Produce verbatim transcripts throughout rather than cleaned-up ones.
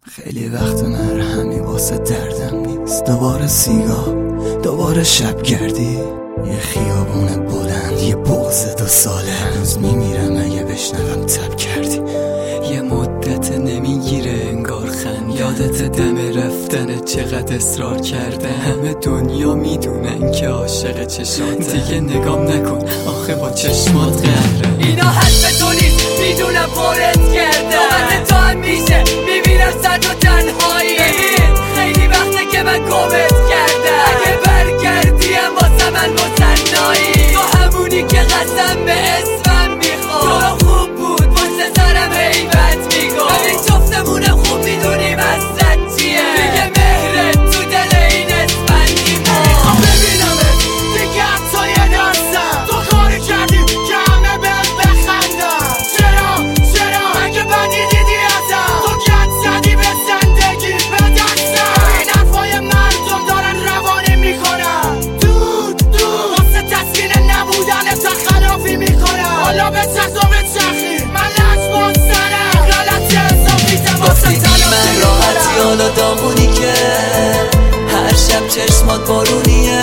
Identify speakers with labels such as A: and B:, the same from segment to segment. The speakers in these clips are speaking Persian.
A: خیلی وقت مرهمی واسه دردم نیست. دوباره سیگار، دوباره شب گردی، یه خیابون بلند، یه بغض دو ساله. هنوز میمیرم اگه بشنوم تب کردی.
B: یه مدت نمیگیره انگار خند، یادت دم رفتن چقدر اصرار کرده. همه دنیا میدونن که عاشق چشمات، دیگه نگام نکن آخه با چشمات قهره.
C: اینا حرف تو نیست میدونم پارت کرده، نوبت تو هم میشه میبینم سر تو تنهایی. ببین خیلی وقته که من کمت کرده، اگه برگردیم واسه من مصنایی. تو همونی که قسم به اسمم میخواد، تو خوب بود واسه سرم حیبت میگو. ببین جفتمونم خوب میدونیم اصلت چیه، دیگه مهرت تو دل این اسفنگی ما.
D: میخوام ببینمت دیگه حتی یه درسم، تو کاری کردی که همه بهم بخندن. چرا چرا مگه بدی دیدی ازم؟ تو گند زدی به زندگی به دستم. این حرفای مردم دارن روانی میکنن، دود دود واسه تسکین نبودن تخلافی میکنن. حالا به چرخ و به چرخی من لجبان سرم، غلط اضافی واسه
E: من راحتی حالا داغونی که هر شب چشمات بارونیه.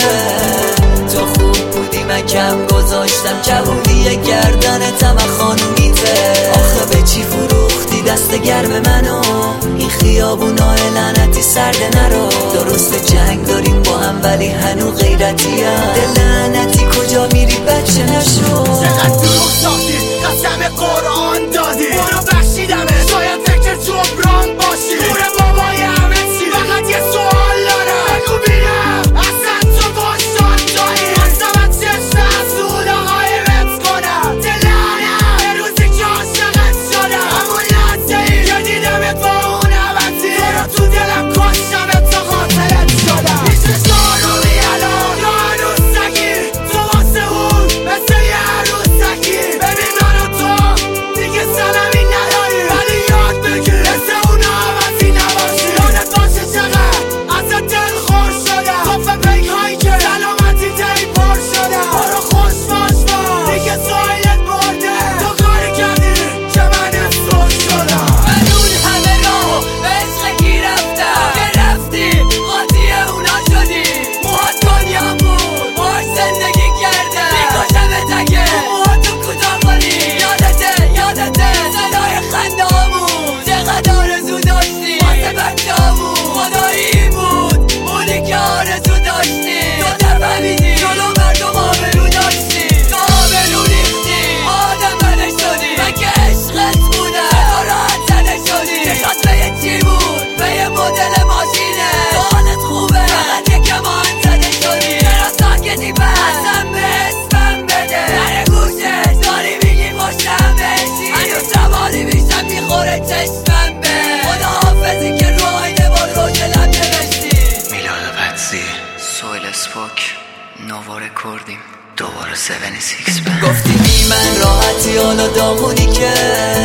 E: تو خوب بودی من کم گذاشتم، کبودی گردنتم خانومیته. آخه به چی فروختی دست گرم منو؟ این خیابونای لعنتی سرد نرو. درست جنگ داریم با هم ولی هنو غیرتی هم. دل لعنتی کجا میری بچه نشو.
D: چقدر دروغ ساختی قسم قرآن دادی، برو بخشیدمه شاید فکر جبران باشی. دوره بابای همه چی فقط یه سوال دارم، بگو بینم اصلا تو باشان جایی. بستم از چشم حسود آقای رمز کنم. دلانم به روزی که عاشقت شدم، همون لحظه ای که دیدمت با اون عوضی. تو رو تو دلم کشتمت تا خاطرت شدم. میشه شارومی الان یا عروسکی، تو واسه اون مثل یه عروسکی. ببین من و تو دیگه سلمی نداری، ولی یاد بگیر مثل اون عوضی نباشی. یادت باشه چقدر ازت دل خور شدم، کافه پیک هایی که سلامتی دهی پر شدم. برو خوش باش باش دیگه سایلت برده، تو کاری کردی که من اسفر شدم.
C: من اون همه راهو به عشقی رفتم، که رفتی قاطی اونا شدی. موهات دنیا بود باش زندگی کردم، میکشمت اگه موهاتو کوتاه کنی. یادته یادته صدای خنده هامون، چقدر آرزو داشتی واسه بچه هامون. خدایی بود اونی که آرزو داشتی، تو نفهمیدی جلو مردم آبرو داشتی. تو آبرو ریختی آدم بده شدی، من که عشقت بودم چطور راحت زده شدی. چشات به یه چی بود؟ به یه مدل ماشینه. تو حالت خوبه فقط یه کمان زده شدی. چرا ساکتی بس اصلا به اسمم بده. در گوشت داری میگی خوشم بشی، هنوز روانی میشم میخوره چشمم به. خدا حافظی که رو آینه با روش لب نوشتی.
E: میلاد پدسی، سویل اسپاک، نواره کردیم دوباره سیون سیکس بند. گفتی بی من راحتی حالا داغونی که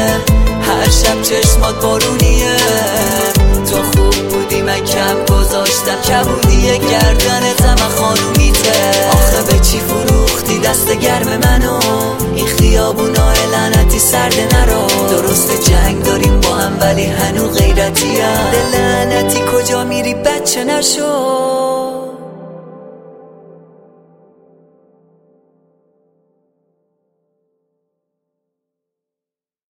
E: هر شب چشمات بارونیه. تو خوب بودی من کم گذاشتم، کبودی گردنتم خانومیته. آخه به چی فروختی دست گرم منو؟ این خیابونای لعنتی سرد نرو. درست جنگ داریم با هم ولی هنو غیرتی هم. دل لعنتی کجا میری بچه نشو.